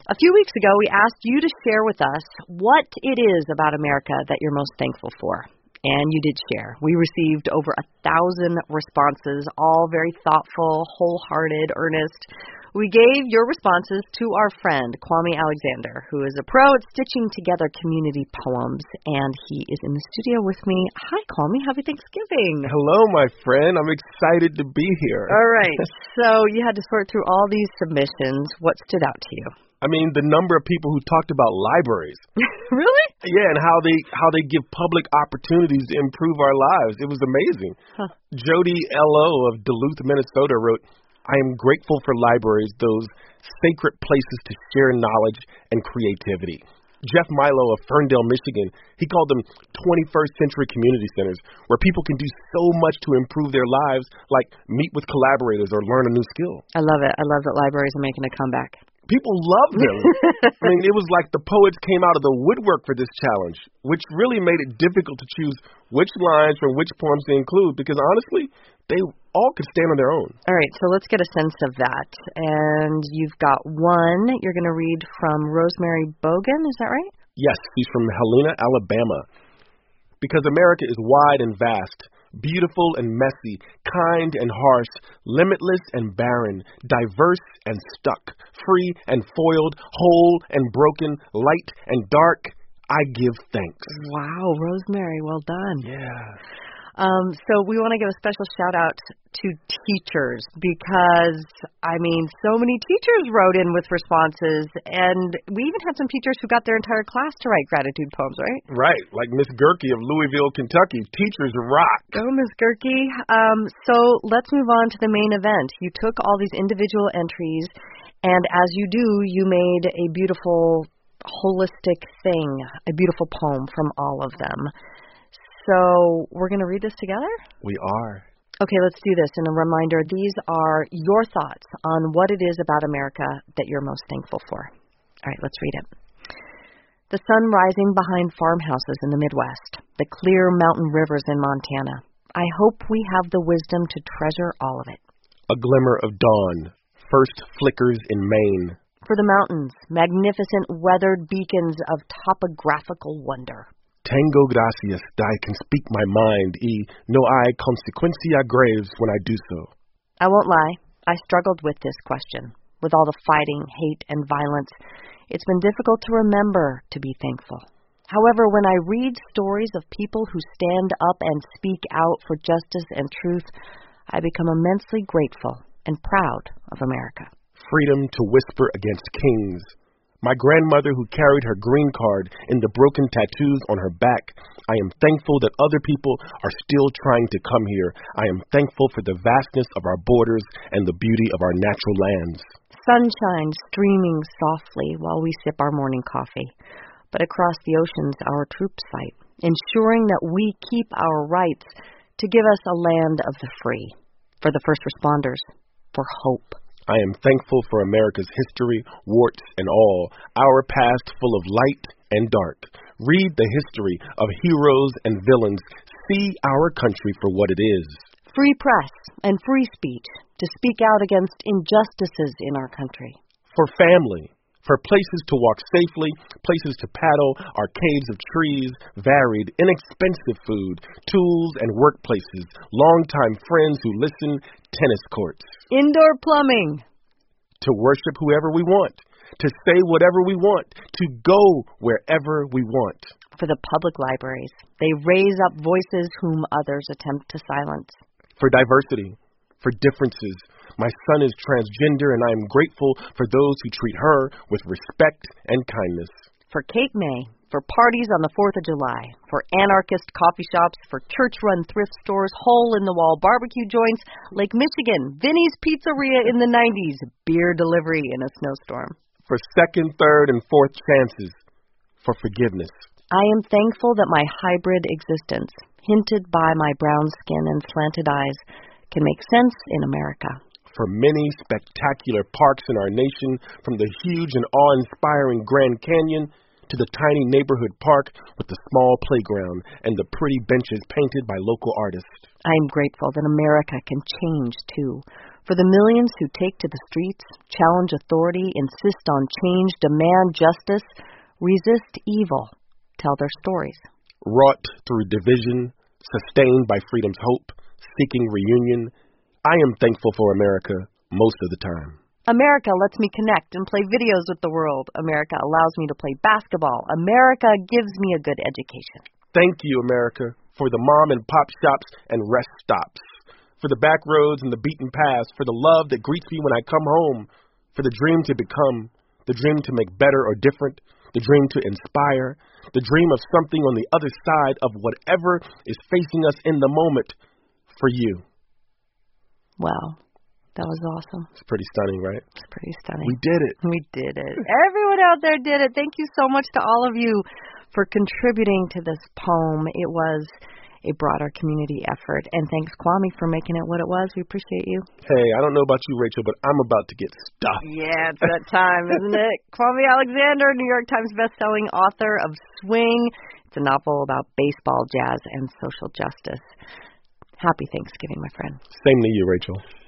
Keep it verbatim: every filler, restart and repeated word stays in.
A few weeks ago, we asked you to share with us what it is about America that you're most thankful for. And you did share. We received over a thousand responses, all very thoughtful, wholehearted, earnest. We gave your responses to our friend, Kwame Alexander, who is a pro at stitching together community poems, and he is in the studio with me. Hi, Kwame. Happy Thanksgiving. Hello, my friend. I'm excited to be here. All right. So you had to sort through all these submissions. What stood out to you? I mean, the number of people who talked about libraries. Really? Yeah, and how they how they give public opportunities to improve our lives. It was amazing. Huh. Jody L O of Duluth, Minnesota wrote, I am grateful for libraries, those sacred places to share knowledge and creativity. Jeff Milo of Ferndale, Michigan, he called them twenty-first century community centers where people can do so much to improve their lives, like meet with collaborators or learn a new skill. I love it. I love that libraries are making a comeback. People love them. I mean, it was like the poets came out of the woodwork for this challenge, which really made it difficult to choose which lines from which poems to include because, honestly, they all could stand on their own. All right, so let's get a sense of that. And you've got one you're going to read from Rosemary Bogan, is that right? Yes, she's from Helena, Alabama. Because America is wide and vast, beautiful and messy, kind and harsh, limitless and barren, diverse and stuck, free and foiled, whole and broken, light and dark, I give thanks. Wow, Rosemary, well done. Yeah. Um, so we want to give a special shout out to teachers because, I mean, so many teachers wrote in with responses, and we even had some teachers who got their entire class to write gratitude poems, right? Right, like Miss Gerke of Louisville, Kentucky. Teachers rock. Go, Miss Gerke. Um, so let's move on to the main event. You took all these individual entries, and as you do, you made a beautiful, holistic thing, a beautiful poem from all of them. So we're going to read this together? We are. Okay, let's do this. And a reminder, these are your thoughts on what it is about America that you're most thankful for. All right, let's read it. The sun rising behind farmhouses in the Midwest, the clear mountain rivers in Montana. I hope we have the wisdom to treasure all of it. A glimmer of dawn, first flickers in Maine. For the mountains, magnificent weathered beacons of topographical wonder. Tango gracias, I can speak my mind, y no hay consecuencia graves when I do so. I won't lie, I struggled with this question. With all the fighting, hate, and violence, it's been difficult to remember to be thankful. However, when I read stories of people who stand up and speak out for justice and truth, I become immensely grateful and proud of America. Freedom to whisper against kings. My grandmother who carried her green card in the broken tattoos on her back. I am thankful that other people are still trying to come here. I am thankful for the vastness of our borders and the beauty of our natural lands. Sunshine streaming softly while we sip our morning coffee. But across the oceans our troops fight, ensuring that we keep our rights to give us a land of the free. For the first responders, for hope. I am thankful for America's history, warts and all, our past full of light and dark. Read the history of heroes and villains. See our country for what it is. Free press and free speech to speak out against injustices in our country. For family. For places to walk safely, places to paddle, arcades of trees, varied, inexpensive food, tools and workplaces, longtime friends who listen, tennis courts. Indoor plumbing. To worship whoever we want, to say whatever we want, to go wherever we want. For the public libraries, they raise up voices whom others attempt to silence. For diversity, for differences. My son is transgender, and I am grateful for those who treat her with respect and kindness. For Cape May, for parties on the fourth of July, for anarchist coffee shops, for church-run thrift stores, hole-in-the-wall barbecue joints, Lake Michigan, Vinny's Pizzeria in the nineties, beer delivery in a snowstorm. For second, third, and fourth chances, for forgiveness. I am thankful that my hybrid existence, hinted by my brown skin and slanted eyes, can make sense in America. For many spectacular parks in our nation, from the huge and awe-inspiring Grand Canyon to the tiny neighborhood park with the small playground and the pretty benches painted by local artists. I am grateful that America can change, too. For the millions who take to the streets, challenge authority, insist on change, demand justice, resist evil, tell their stories. Wrought through division, sustained by freedom's hope, seeking reunion, I am thankful for America most of the time. America lets me connect and play videos with the world. America allows me to play basketball. America gives me a good education. Thank you, America, for the mom and pop shops and rest stops, for the back roads and the beaten paths, for the love that greets me when I come home, for the dream to become, the dream to make better or different, the dream to inspire, the dream of something on the other side of whatever is facing us in the moment, for you. Wow. That was awesome. It's pretty stunning, right? It's pretty stunning. We did it. We did it. Everyone out there did it. Thank you so much to all of you for contributing to this poem. It was a broader community effort. And thanks, Kwame, for making it what it was. We appreciate you. Hey, I don't know about you, Rachel, but I'm about to get stuffed. Yeah, it's that time, isn't it? Kwame Alexander, New York Times bestselling author of Swing. It's a novel about baseball, jazz, and social justice. Happy Thanksgiving, my friend. Same to you, Rachel.